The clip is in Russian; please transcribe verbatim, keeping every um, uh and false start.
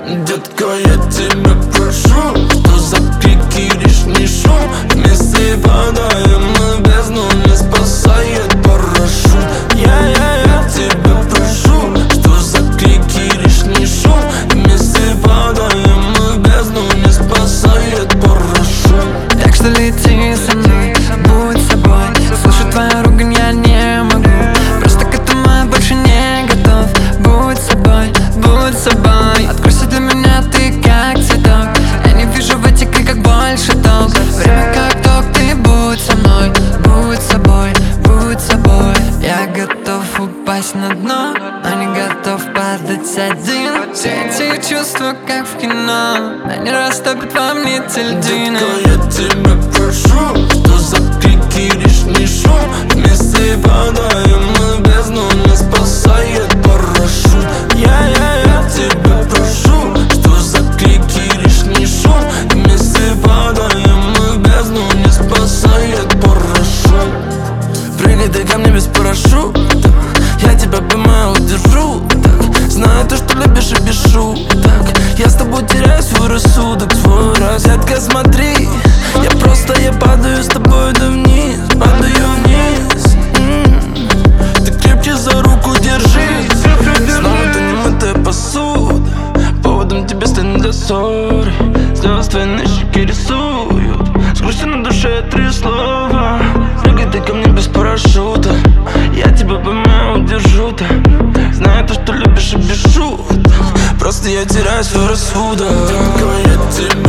Детка, я тебя прошу, что за крики лишний шум. Вместе падаем мы в бездну, не спасает парашют. Я-я-я тебя прошу, что за крики лишний шум. Вместе падаем мы в бездну, не спасает парашют. Так что лети со мной, будь собой. Слушать твою ругань я не могу. Просто к этому я больше не готов. Будь собой, будь собой. Откройся для меня, ты как цветок. Я не вижу в этих криках больше толка. Время как ток, ты будь со мной. Будь собой, будь собой. Я готов упасть на дно, но не готов падать один. Все эти чувства, как в кино, они растопят во мне тельдины. Детка, я тебя прошу, что за крики лишний шум. Вместе падаем мы в бездну, не спасает парашют. Я-я-я тебя прошу, что за крики лишний шум. Вместе падаем мы в бездну, не спасает парашют. Прыгай ты ко мне без парашюта, я тебя поймаю, удержу. Так, знаю то, что любишь и без шуток. Я с тобой теряю свой рассудок, свой розетка, смотри. Я просто, я падаю с тобой да вниз, падаю вниз. М-м-м. Ты крепче за руку держись. Снова ты немытая посуда, поводом тебе станет для ссоры. Слезы твои на щеке рисуют, с грустью на душе три слова. Прыгай ты ко мне без парашюта, я тебя поймаю, удержу. Так, знаю то, что любишь и без шуток. Просто я теряю свой рассудок. Детка, я тебя